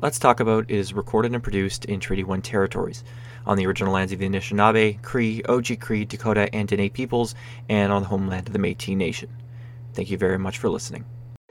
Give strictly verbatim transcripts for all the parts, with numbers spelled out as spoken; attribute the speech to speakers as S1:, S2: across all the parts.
S1: Let's Talk About is recorded and produced in Treaty one territories, on the original lands of the Anishinaabe, Cree, Oji-Cree, Dakota, and Dene peoples, and on the homeland of the Métis Nation. Thank you very much for listening.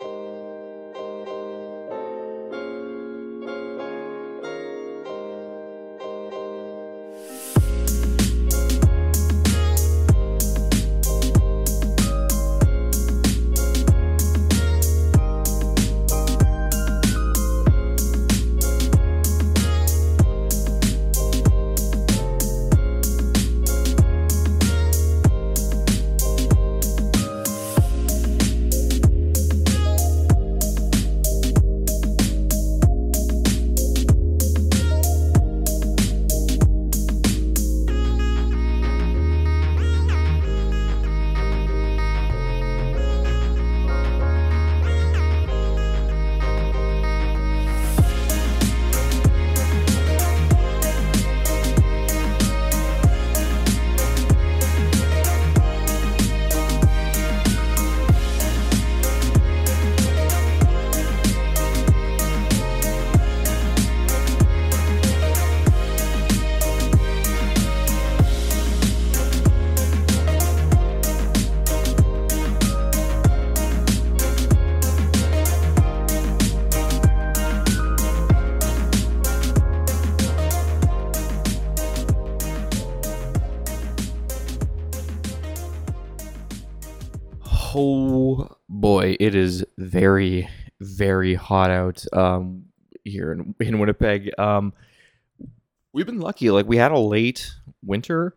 S1: Oh boy, it is very, very hot out um, here in, in Winnipeg. Um, we've been lucky. Like, we had a late winter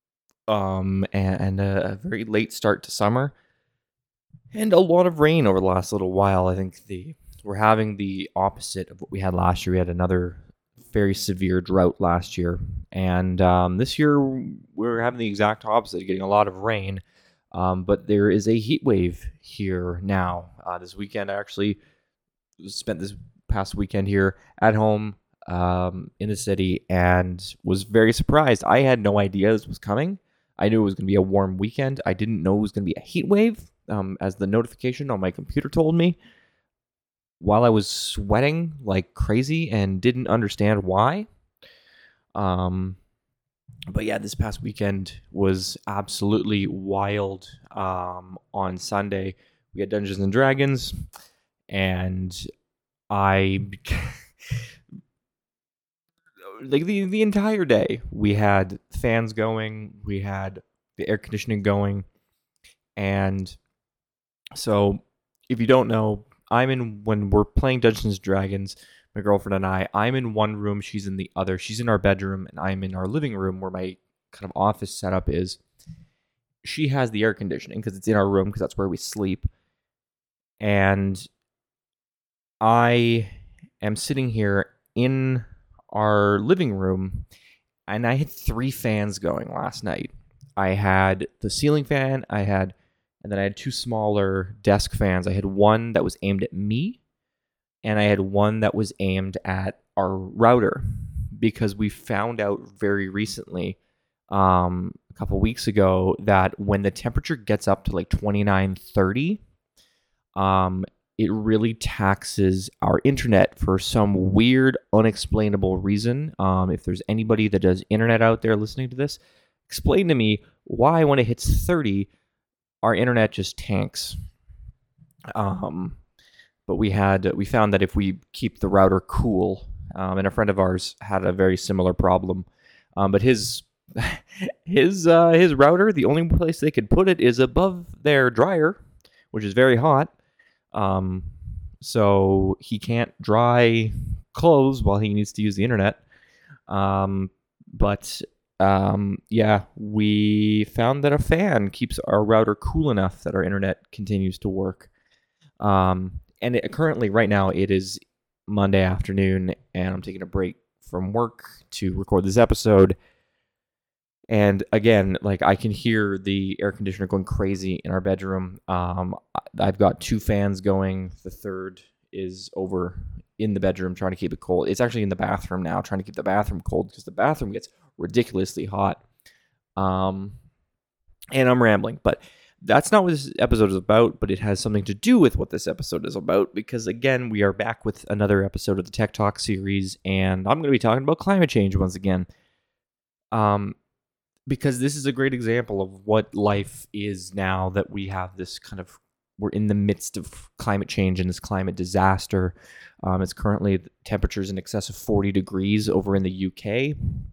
S1: um, and, and a, a very late start to summer, and a lot of rain over the last little while. I think the we're having the opposite of what we had last year. We had another very severe drought last year, and um, this year we're having the exact opposite, getting a lot of rain. Um, but there is a heat wave here now. Uh, this weekend, I actually spent this past weekend here at home um, in the city and was very surprised. I had no idea this was coming. I knew it was going to be a warm weekend. I didn't know it was going to be a heat wave, um, as the notification on my computer told me, while I was sweating like crazy and didn't understand why. Um... But yeah, this past weekend was absolutely wild. Um, on Sunday, we had Dungeons and Dragons, and I like the the entire day we had fans going, we had the air conditioning going, and so if you don't know, I'm in when we're playing Dungeons and Dragons. My girlfriend and I, I'm in one room, she's in the other. She's in our bedroom, and I'm in our living room where my kind of office setup is. She has the air conditioning because it's in our room because that's where we sleep. And I am sitting here in our living room, and I had three fans going last night. I had the ceiling fan, I had, and then I had two smaller desk fans. I had one that was aimed at me, and I had one that was aimed at our router, because we found out very recently, um, a couple weeks ago, that when the temperature gets up to like twenty-nine, thirty, um, it really taxes our internet for some weird, unexplainable reason. Um, if there's anybody that does internet out there listening to this, explain to me why when it hits thirty, our internet just tanks. Um... But we had we found that if we keep the router cool, um, and a friend of ours had a very similar problem, um, but his his uh, his router, the only place they could put it is above their dryer, which is very hot. Um, so he can't dry clothes while he needs to use the internet. Um, but um, yeah, we found that a fan keeps our router cool enough that our internet continues to work. Um, And it, currently, right now, it is Monday afternoon, and I'm taking a break from work to record this episode. And again, like, I can hear the air conditioner going crazy in our bedroom. Um, I've got two fans going. The third is over in the bedroom trying to keep it cold. It's actually in the bathroom now, trying to keep the bathroom cold because the bathroom gets ridiculously hot. Um, and I'm rambling, but That's not what this episode is about, but it has something to do with what this episode is about because, again, we are back with another episode of the Tech Talk series, and I'm going to be talking about climate change once again. Um, because this is a great example of what life is now that we have this kind of, we're in the midst of climate change and this climate disaster. Um, it's currently temperatures in excess of forty degrees over in the U K.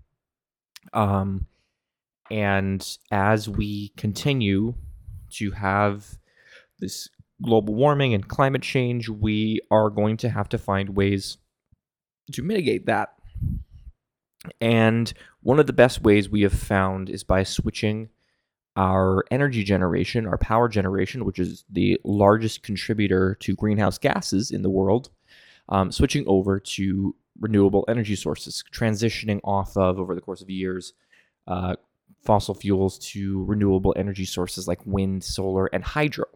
S1: Um, and as we continue to have this global warming and climate change, we are going to have to find ways to mitigate that. And one of the best ways we have found is by switching our energy generation, our power generation, which is the largest contributor to greenhouse gases in the world, um, switching over to renewable energy sources, transitioning off of, over the course of years, uh, fossil fuels to renewable energy sources like wind, solar, and hydro.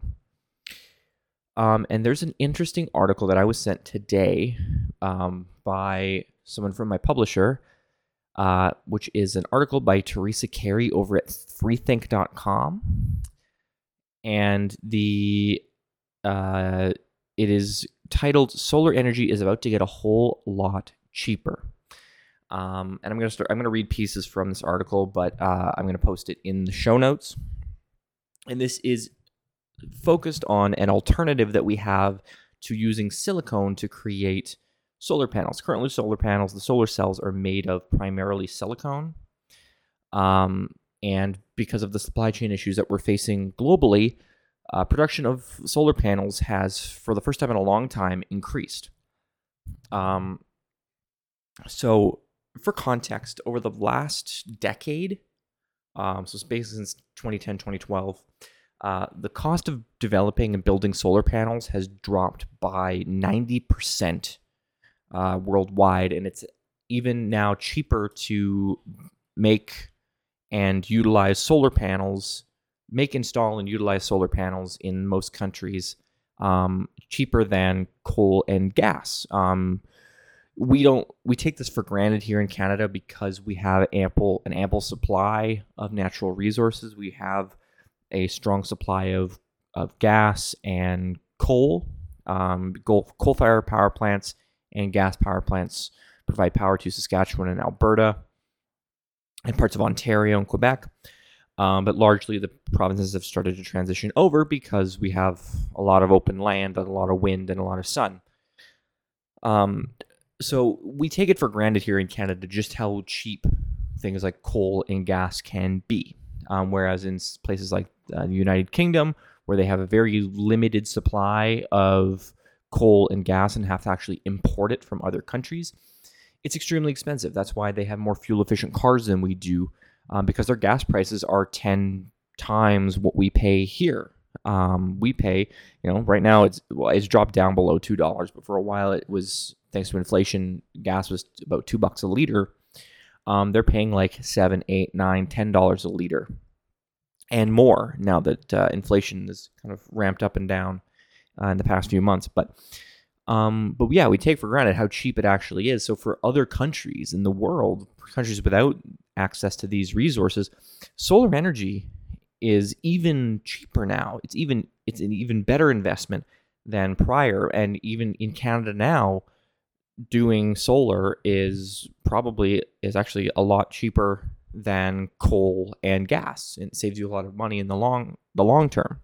S1: Um, and there's an interesting article that I was sent today um, by someone from my publisher, uh, which is an article by Teresa Carey over at freethink dot com. And the uh, it is titled "Solar Energy is About to Get a Whole Lot Cheaper." Um, and I'm going to start, I'm going to read pieces from this article, but uh, I'm going to post it in the show notes. And this is focused on an alternative that we have to using silicone to create solar panels. Currently, solar panels, the solar cells are made of primarily silicone. Um, and because of the supply chain issues that we're facing globally, uh, production of solar panels has, for the first time in a long time, increased. Um, so, for context, over the last decade, um, so it's basically since twenty ten, twenty twelve, uh, the cost of developing and building solar panels has dropped by ninety percent uh, worldwide, and it's even now cheaper to make and utilize solar panels, make, install, and utilize solar panels in most countries, um, cheaper than coal and gas. Um, We don't. We take this for granted here in Canada because we have ample an ample supply of natural resources. We have a strong supply of of gas and coal. Um, coal coal-fired power plants and gas power plants provide power to Saskatchewan and Alberta and parts of Ontario and Quebec. Um, but largely, the provinces have started to transition over because we have a lot of open land and a lot of wind and a lot of sun. Um, So we take it for granted here in Canada just how cheap things like coal and gas can be. Um, whereas in places like uh, the United Kingdom, where they have a very limited supply of coal and gas and have to actually import it from other countries, it's extremely expensive. That's why they have more fuel-efficient cars than we do, um, because their gas prices are ten times what we pay here. Um, we pay, you know, right now it's well, it's dropped down below two dollars, but for a while it was, thanks to inflation, gas was about two bucks a liter. Um, they're paying like seven, eight, nine, ten dollars a liter, and more now that uh, inflation is kind of ramped up and down uh, in the past few months. But, um, but yeah, we take for granted how cheap it actually is. So for other countries in the world, countries without access to these resources, solar energy is even cheaper now. It's even it's an even better investment than prior, and even in Canada now, doing solar is probably is actually a lot cheaper than coal and gas, and it saves you a lot of money in the long the long term.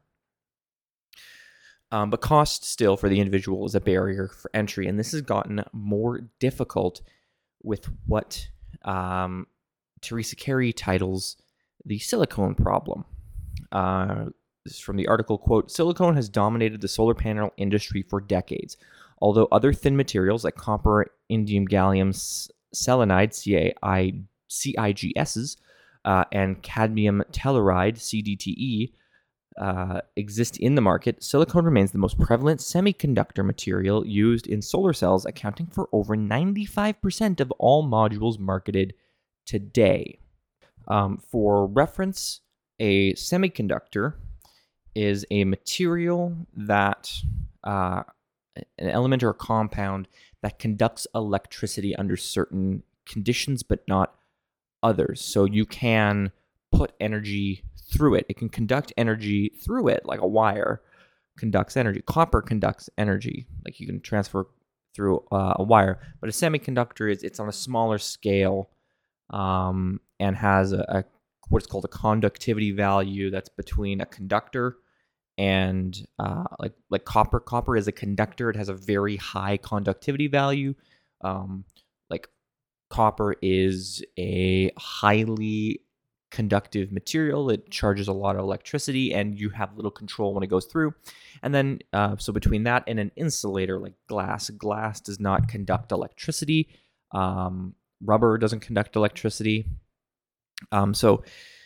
S1: Um, but cost still for the individual is a barrier for entry, and this has gotten more difficult with what um, Teresa Carey titles the silicone problem. Uh, this is from the article, quote, "Silicone has dominated the solar panel industry for decades. Although other thin materials like copper, indium gallium selenide, C I G Ss, uh, and cadmium telluride, C D T E, uh, exist in the market, silicone remains the most prevalent semiconductor material used in solar cells, accounting for over ninety-five percent of all modules marketed today." Um, for reference, a semiconductor is a material that, uh, an element or a compound that conducts electricity under certain conditions, but not others. So you can put energy through it. It can conduct energy through it, like a wire conducts energy. Copper conducts energy, like you can transfer through uh, a wire. But a semiconductor is it's on a smaller scale, um, and has a, a what's called a conductivity value that's between a conductor and uh, like like copper. Copper is a conductor. It has a very high conductivity value. Um, like copper is a highly conductive material. It charges a lot of electricity, and you have little control when it goes through. And then, uh, so between that and an insulator like glass, glass does not conduct electricity. Um, rubber doesn't conduct electricity. Um, so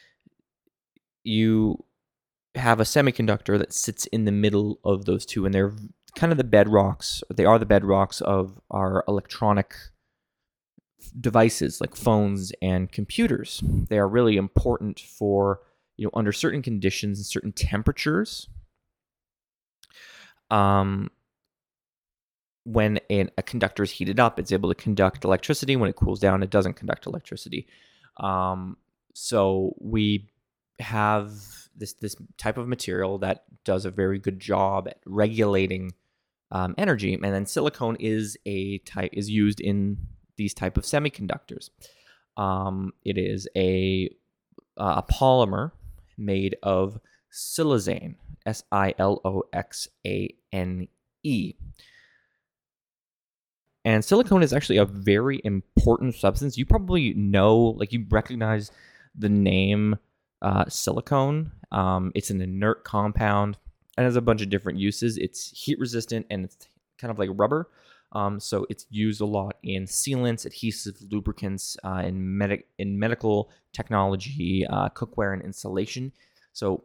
S1: you have a semiconductor that sits in the middle of those two, and they're kind of the bedrocks. They are the bedrocks of our electronic devices like phones and computers. They are really important for, you know, under certain conditions and certain temperatures. Um, when an, a conductor is heated up, it's able to conduct electricity. When it cools down, it doesn't conduct electricity. Um, so we have this this type of material that does a very good job at regulating um, energy, and then silicone is a type is used in these type of semiconductors. Um, it is a uh, a polymer made of siloxane, S I L O X A N E. And silicone is actually a very important substance. You probably know, like you recognize the name uh, silicone. Um, it's an inert compound and has a bunch of different uses. It's heat resistant and it's kind of like rubber. Um, so it's used a lot in sealants, adhesives, lubricants, uh, in, med- in medical technology, uh, cookware, and insulation. So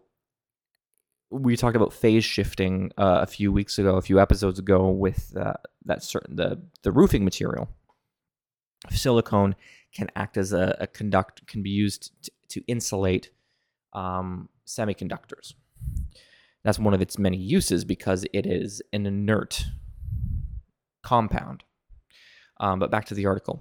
S1: we talked about phase shifting uh, a few weeks ago, a few episodes ago, with uh, that certain the the roofing material. Silicone can act as a, a conduct, can be used to, to insulate um, semiconductors. That's one of its many uses because it is an inert compound. Um, but back to the article.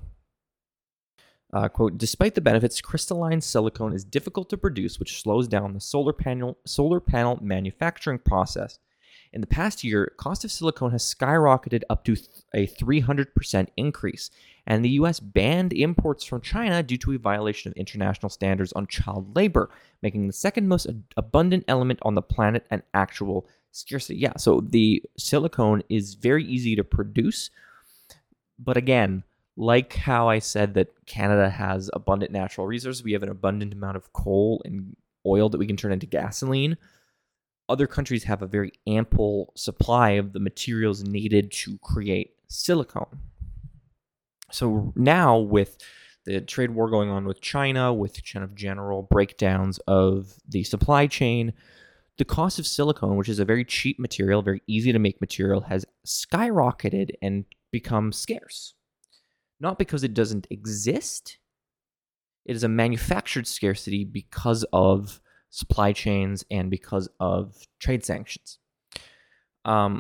S1: Uh, quote, despite the benefits, crystalline silicone is difficult to produce, which slows down the solar panel solar panel manufacturing process. In the past year, cost of silicone has skyrocketed up to a three hundred percent increase, and the U S banned imports from China due to a violation of international standards on child labor, making the second most abundant element on the planet an actual scarcity. Yeah, so the silicone is very easy to produce, but again, like how I said that Canada has abundant natural resources, we have an abundant amount of coal and oil that we can turn into gasoline. Other countries have a very ample supply of the materials needed to create silicone. So now with the trade war going on with China, with kind of general breakdowns of the supply chain, the cost of silicone, which is a very cheap material, very easy to make material, has skyrocketed and become scarce. Not because it doesn't exist. It is a manufactured scarcity because of supply chains and because of trade sanctions. Um,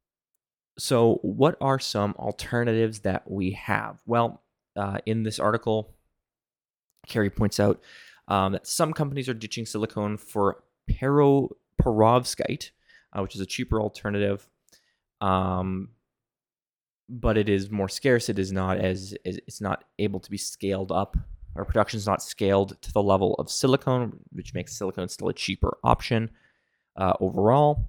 S1: so what are some alternatives that we have? Well, uh, in this article, Carrie points out um, that some companies are ditching silicone for pero- perovskite, uh, which is a cheaper alternative. Um, but it is more scarce. It is not as, as it's not able to be scaled up. Our production is not scaled to the level of silicone, which makes silicone still a cheaper option uh, overall.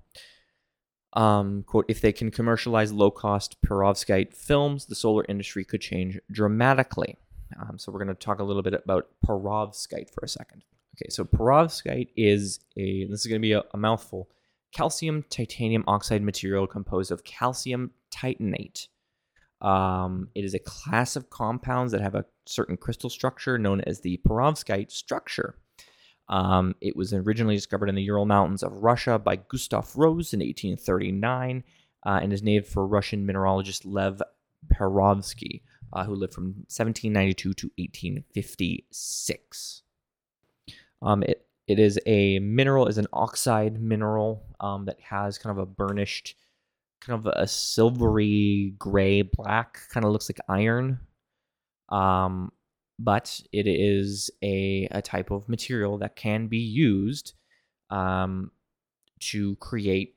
S1: Um, quote, if they can commercialize low-cost perovskite films, the solar industry could change dramatically. Um, so we're going to talk a little bit about perovskite for a second. Okay, so perovskite is a, this is going to be a, a mouthful, calcium titanium oxide material composed of calcium titanate. Um, it is a class of compounds that have a certain crystal structure known as the perovskite structure. Um, it was originally discovered in the Ural Mountains of Russia by Gustav Rose in eighteen thirty-nine uh, and is named for Russian mineralogist Lev Perovsky, uh, who lived from seventeen ninety-two to eighteen fifty-six. Um, it, it is a mineral, is an oxide mineral um, that has kind of a burnished, kind of a silvery gray black, kind of looks like iron. Um, but it is a, a type of material that can be used um, to create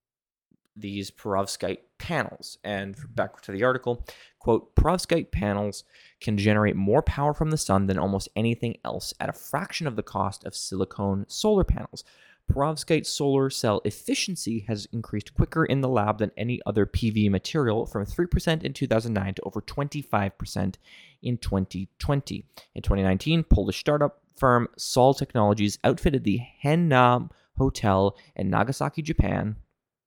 S1: these perovskite panels. And back to the article, quote, perovskite panels can generate more power from the sun than almost anything else at a fraction of the cost of silicone solar panels. Perovskite solar cell efficiency has increased quicker in the lab than any other P V material, from three percent in two thousand nine to over twenty-five percent in twenty twenty. In twenty nineteen, Polish startup firm Sol Technologies outfitted the Hennam Hotel in Nagasaki, Japan,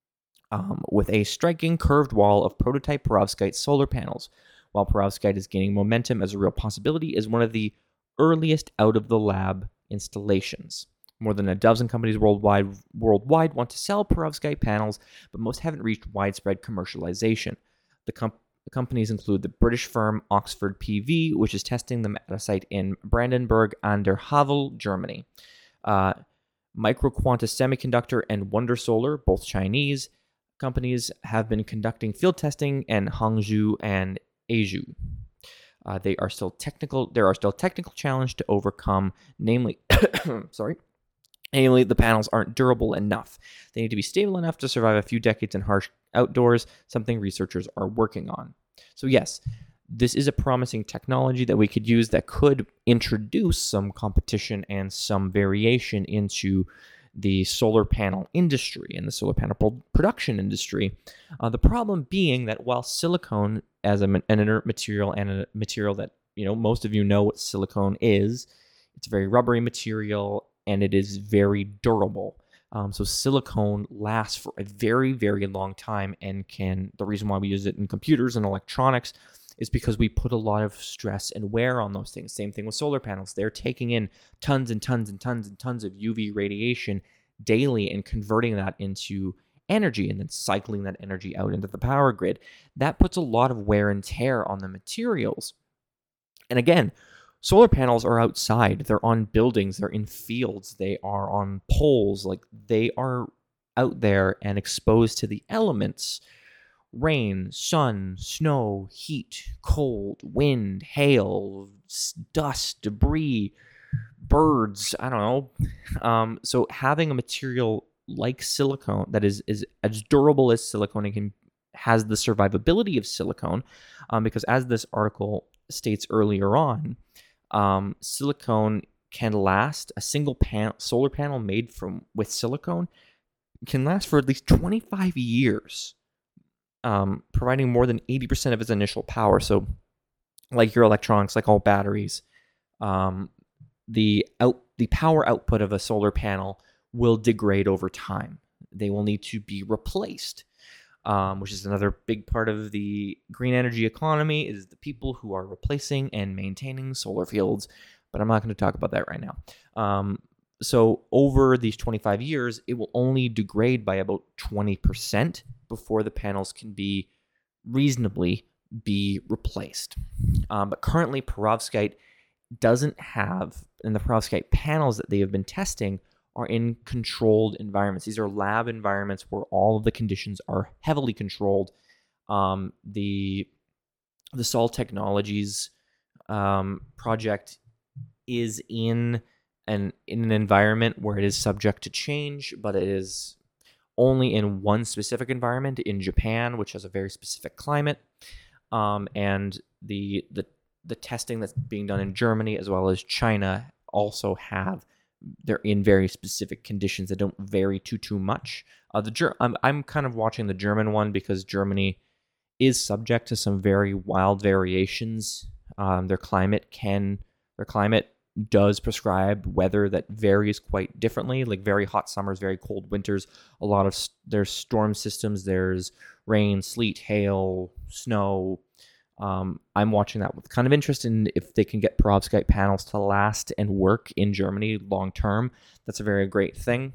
S1: um, with a striking curved wall of prototype perovskite solar panels. While perovskite is gaining momentum as a real possibility, is one of the earliest out-of-the-lab installations. More than a dozen companies worldwide worldwide want to sell perovskite panels, but most haven't reached widespread commercialization. The com- companies include the British firm Oxford P V, which is testing them at a site in Brandenburg an der Havel, Germany. Uh, Microquanta Semiconductor and Wonder Solar, both Chinese companies, have been conducting field testing in Hangzhou and Aizhou. Uh, they are still technical. There are still technical challenges to overcome, namely, sorry. Namely, the panels aren't durable enough. They need to be stable enough to survive a few decades in harsh outdoors, something researchers are working on. So yes, this is a promising technology that we could use that could introduce some competition and some variation into the solar panel industry and the solar panel production industry. Uh, the problem being that while silicone, as a, an inert material and a material that, you know, most of you know what silicone is, it's a very rubbery material, and it is very durable. Um, so silicone lasts for a very, very long time, and can, the reason why we use it in computers and electronics is because we put a lot of stress and wear on those things. Same thing with solar panels. They're taking in tons and tons and tons and tons of U V radiation daily and converting that into energy and then cycling that energy out into the power grid. That puts a lot of wear and tear on the materials. And again, solar panels are outside. They're on buildings. They're in fields. They are on poles. Like, they are out there and exposed to the elements. Rain, sun, snow, heat, cold, wind, hail, dust, debris, birds, I don't know. Um, so having a material like silicone that is, is as durable as silicone and can, has the survivability of silicone, um, because as this article states earlier on, Um, silicone can last, a single pan- solar panel made from with silicone can last for at least twenty-five years, um, providing more than eighty percent of its initial power. So, like your electronics, like all batteries, um, the out the power output of a solar panel will degrade over time. They will need to be replaced. Um, which is another big part of the green energy economy, is the people who are replacing and maintaining solar fields. But I'm not going to talk about that right now. Um, so over these twenty-five years, it will only degrade by about twenty percent before the panels can be reasonably be replaced. Um, but currently, perovskite doesn't have, and the perovskite panels that they have been testing are in controlled environments. These are lab environments where all of the conditions are heavily controlled. Um, the the Sol Technologies um, project is in an in an environment where it is subject to change, but it is only in one specific environment in Japan, which has a very specific climate. Um, and the the the testing that's being done in Germany as well as China also have, they're in very specific conditions that don't vary too too much. Uh, the Ger- I'm I'm kind of watching the German one because Germany is subject to some very wild variations. Um, their climate can their climate does prescribe weather that varies quite differently, like very hot summers, very cold winters. A lot of st- there's storm systems. There's rain, sleet, hail, snow. Um, I'm watching that with kind of interest in if they can get perovskite panels to last and work in Germany long term. That's a very great thing.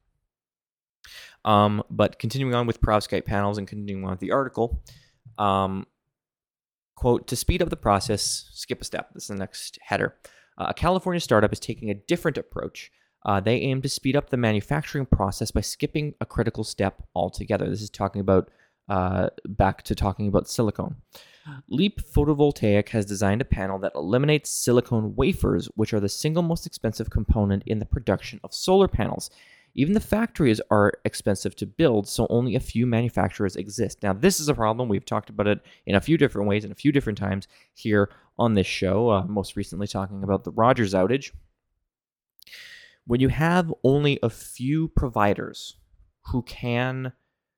S1: Um, but continuing on with perovskite panels and continuing on with the article, um, quote, to speed up the process, skip a step. This is the next header. Uh, a California startup is taking a different approach. Uh, they aim to speed up the manufacturing process by skipping a critical step altogether. This is talking about uh, back to talking about silicone. Leap Photovoltaic has designed a panel that eliminates silicone wafers, which are the single most expensive component in the production of solar panels. Even the factories are expensive to build, so only a few manufacturers exist. Now, this is a problem. We've talked about it in a few different ways and a few different times here on this show, uh, most recently talking about the Rogers outage. When you have only a few providers who can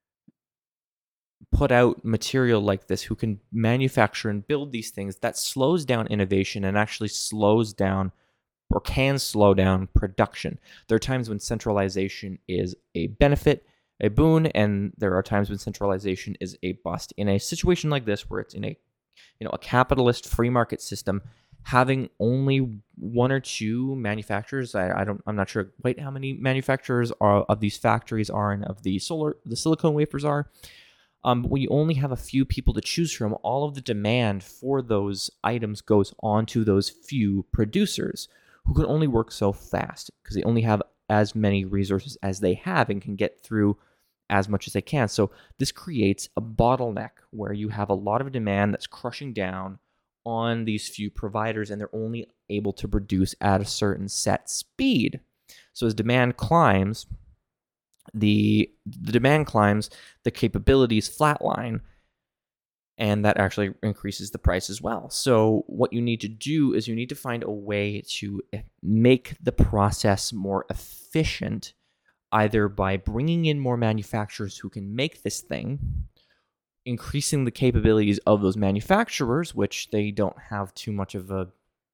S1: put out material like this, who can manufacture and build these things, that slows down innovation and actually slows down or can slow down production. There are times when centralization is a benefit, a boon, and there are times when centralization is a bust. In a situation like this, where it's in a you know a capitalist free market system, having only one or two manufacturers, I, I don't, I'm not sure quite how many manufacturers are of these factories are and of the solar, the silicone wafers are. Um, but when you only have a few people to choose from, all of the demand for those items goes on to those few producers who can only work so fast because they only have as many resources as they have and can get through as much as they can. So this creates a bottleneck where you have a lot of demand that's crushing down on these few providers, and they're only able to produce at a certain set speed. So as demand climbs, the the demand climbs, the capabilities flatline, and that actually increases the price as well. So what you need to do is you need to find a way to make the process more efficient, either by bringing in more manufacturers who can make this thing, increasing the capabilities of those manufacturers, which they don't have too much of a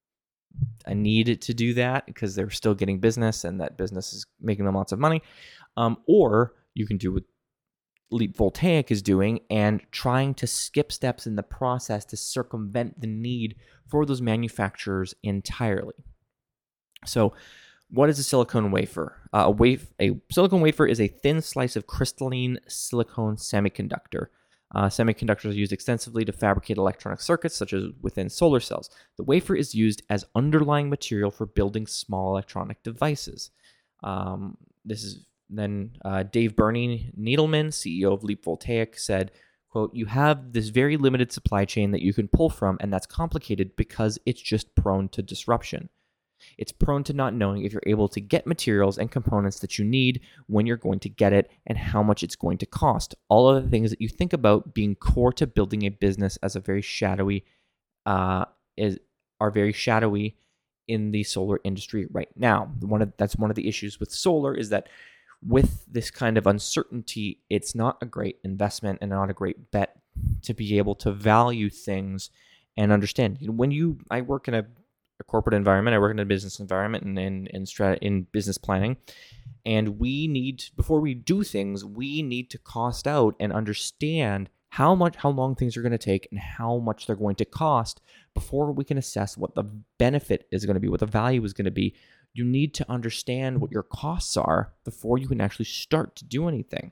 S1: a need to do that because they're still getting business and that business is making them lots of money. Um, or you can do what Leap Voltaic is doing and trying to skip steps in the process to circumvent the need for those manufacturers entirely. So what is a silicone wafer? Uh, a, waf- a silicone wafer is a thin slice of crystalline silicone semiconductor. Uh, semiconductors are used extensively to fabricate electronic circuits, such as within solar cells. The wafer is used as underlying material for building small electronic devices. Um, this is then uh, Dave Bernie Needleman, C E O of Leap Voltaic, said, quote, "You have this very limited supply chain that you can pull from, and that's complicated because it's just prone to disruption. It's prone to not knowing if you're able to get materials and components that you need, when you're going to get it, and how much it's going to cost. All of the things that you think about being core to building a business as a very shadowy, uh, is are very shadowy in the solar industry right now. One of that's one of the issues with solar is that with this kind of uncertainty, it's not a great investment and not a great bet to be able to value things and understand. You know, when you, I work in a a corporate environment. I work in a business environment and in in, strat- in business planning, and we need before we do things, we need to cost out and understand how much, how long things are going to take, and how much they're going to cost before we can assess what the benefit is going to be, what the value is going to be. You need to understand what your costs are before you can actually start to do anything.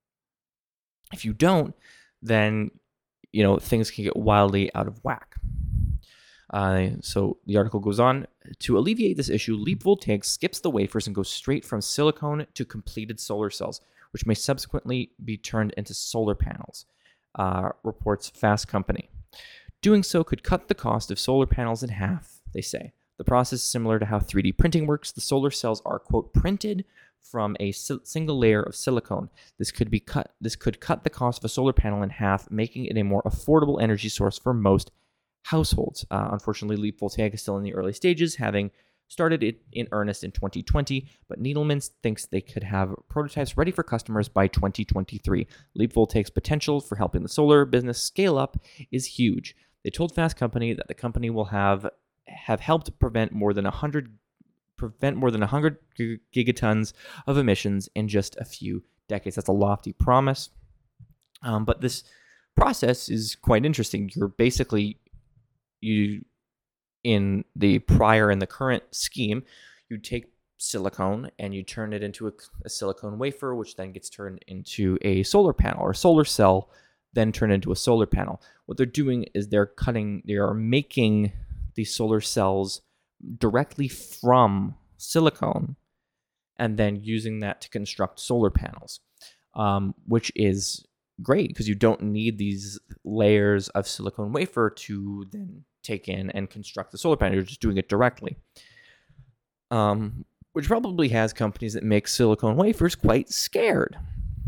S1: If you don't, then you know things can get wildly out of whack. Uh, so the article goes on, to alleviate this issue, Leap Voltaic skips the wafers and goes straight from silicone to completed solar cells, which may subsequently be turned into solar panels, uh, reports Fast Company. Doing so could cut the cost of solar panels in half, they say. The process is similar to how three D printing works. The solar cells are, quote, printed from a si- single layer of silicone. This could be cut. This could cut the cost of a solar panel in half, making it a more affordable energy source for most households. Uh, unfortunately, Leap Voltaic is still in the early stages, having started it in earnest in twenty twenty, but Needleman thinks they could have prototypes ready for customers by twenty twenty-three. Leap Voltaic's potential for helping the solar business scale up is huge. They told Fast Company that the company will have have helped prevent more than one hundred prevent more than one hundred gigatons of emissions in just a few decades. That's a lofty promise, um, but this process is quite interesting. You're basically You, in the prior and the current scheme, you take silicone and you turn it into a, a silicone wafer, which then gets turned into a solar panel, or a solar cell, then turned into a solar panel. What they're doing is they're cutting, they are making these solar cells directly from silicone and then using that to construct solar panels, um, which is great because you don't need these layers of silicone wafer to then take in and construct the solar panel. You're just doing it directly. Um, which probably has companies that make silicone wafers quite scared.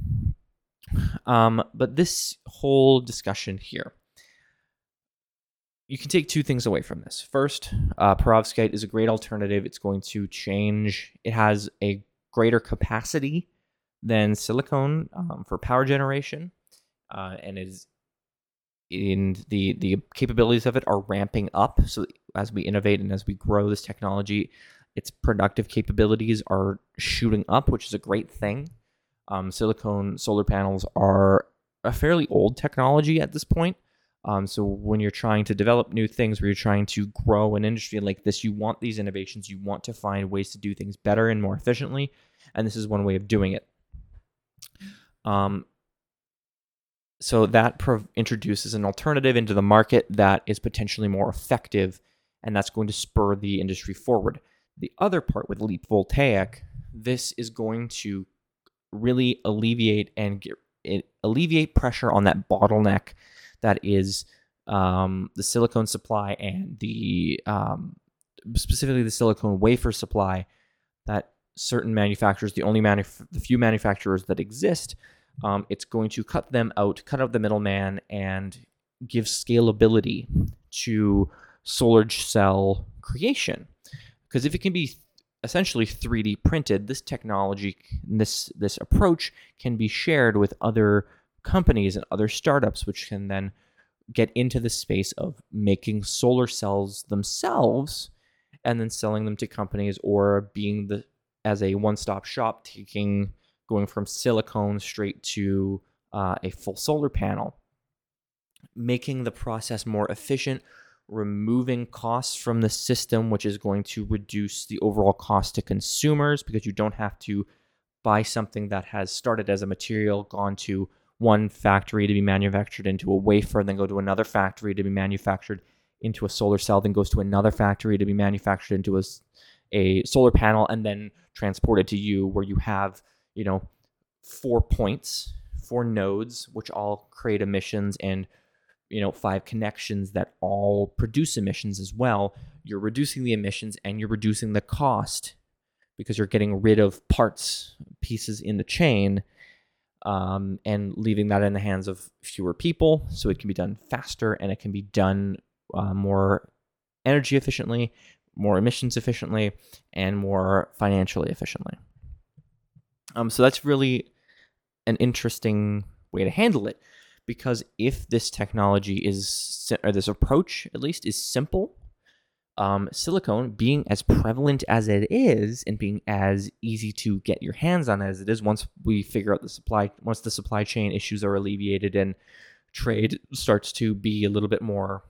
S1: Um, but this whole discussion here, you can take two things away from this. First, uh, perovskite is a great alternative. It's going to change. It has a greater capacity than silicone um, for power generation, uh, and is in the the capabilities of it are ramping up. So as we innovate and as we grow this technology, its productive capabilities are shooting up, which is a great thing. Um, silicone solar panels are a fairly old technology at this point. Um, so when you're trying to develop new things, where you're trying to grow an industry like this, you want these innovations. You want to find ways to do things better and more efficiently, and this is one way of doing it. Um, so that prov- introduces an alternative into the market that is potentially more effective, and that's going to spur the industry forward. The other part with Leap Voltaic, this is going to really alleviate and get, it, alleviate pressure on that bottleneck that is um, the silicone supply and the um, specifically the silicone wafer supply. That certain manufacturers, the only manuf- the few manufacturers that exist, um, it's going to cut them out, cut out the middleman, and give scalability to solar cell creation. Because if it can be essentially three D printed, this technology, this this approach can be shared with other companies and other startups, which can then get into the space of making solar cells themselves and then selling them to companies, or being the as a one-stop shop, taking going from silicone straight to uh, a full solar panel, making the process more efficient, removing costs from the system, which is going to reduce the overall cost to consumers, because you don't have to buy something that has started as a material, gone to one factory to be manufactured into a wafer, then go to another factory to be manufactured into a solar cell, then goes to another factory to be manufactured into a, a solar panel, and then transported to you, where you have, you know, four points, four nodes, which all create emissions, and you know, five connections that all produce emissions as well. You're reducing the emissions and you're reducing the cost, because you're getting rid of parts, pieces in the chain, um, and leaving that in the hands of fewer people, so it can be done faster and it can be done uh, more energy efficiently, more emissions efficiently, and more financially efficiently. Um, so that's really an interesting way to handle it, because if this technology is, or this approach at least, is simple, um, silicone being as prevalent as it is and being as easy to get your hands on as it is, once we figure out the supply, once the supply chain issues are alleviated and trade starts to be a little bit more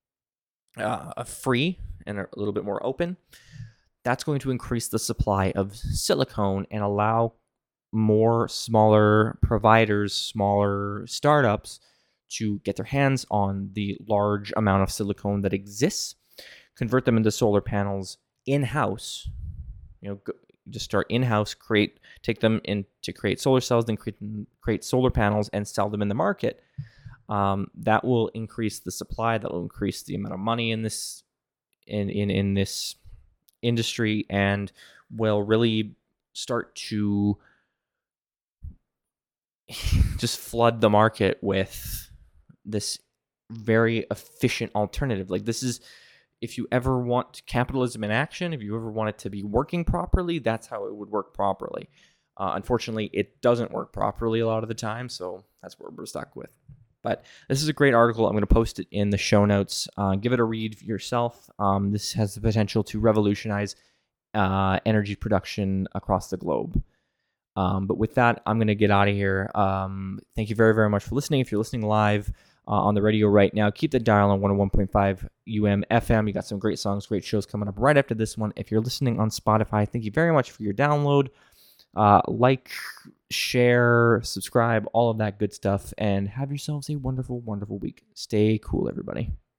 S1: uh, free and a little bit more open, that's going to increase the supply of silicone and allow more smaller providers, smaller startups to get their hands on the large amount of silicone that exists, convert them into solar panels in-house. You know, go, just start in-house, create, take them in to create solar cells, then create, create solar panels and sell them in the market. Um, that will increase the supply. That will increase the amount of money in this in in in this industry, and will really start to just flood the market with this very efficient alternative. Like, this is, if you ever want capitalism in action, if you ever want it to be working properly, that's how it would work properly. Uh, unfortunately, it doesn't work properly a lot of the time, so that's what we're stuck with. But this is a great article. I'm going to post it in the show notes. Uh, give it a read yourself. Um, this has the potential to revolutionize uh, energy production across the globe. Um, but with that, I'm going to get out of here. Um, thank you very, very much for listening. If you're listening live uh, on the radio right now, keep the dial on one oh one point five U M F M. You got some great songs, great shows coming up right after this one. If you're listening on Spotify, thank you very much for your download. Uh, like, share, subscribe, all of that good stuff, and have yourselves a wonderful, wonderful week. Stay cool, everybody.